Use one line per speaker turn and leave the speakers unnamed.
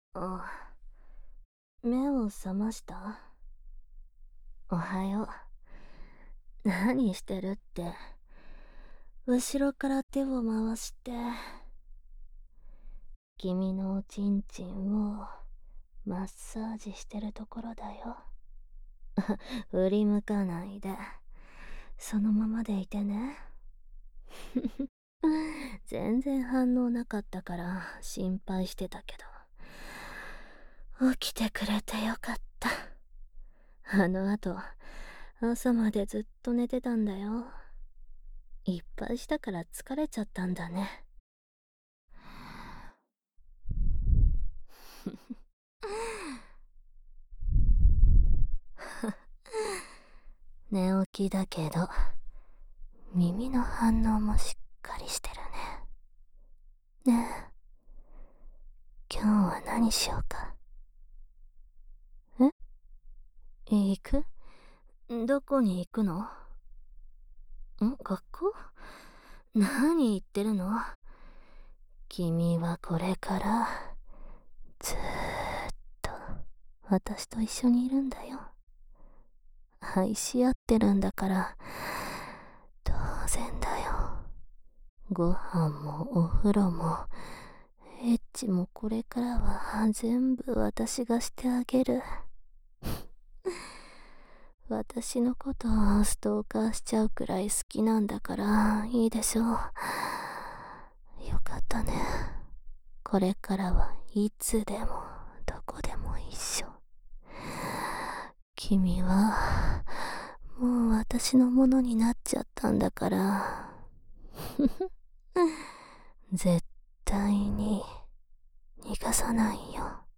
あ、目を覚ました？おはよう。何してるって。後ろから手を回して、君のおちんちんをマッサージしてるところだよ。振り向かないで。そのままでいてね。全然反応なかったから心配してたけど。起きてくれてよかった。あの後、朝までずっと寝てたんだよ。いっぱいしたから疲れちゃったんだね。寝起きだけど、耳の反応もしっかりしてるね。ねえ、今日は何しようか。え？行く？どこに行くの？学校？何言ってるの？君はこれからずーっと私と一緒にいるんだよ。愛し合ってるんだから当然だよ。ご飯もお風呂もエッチもこれからは全部私がしてあげる。私のことをストーカーしちゃうくらい好きなんだからいいでしょう。よかったね。これからはいつでもどこでも一緒。君はもう私のものになっちゃったんだから。絶対に逃がさないよ。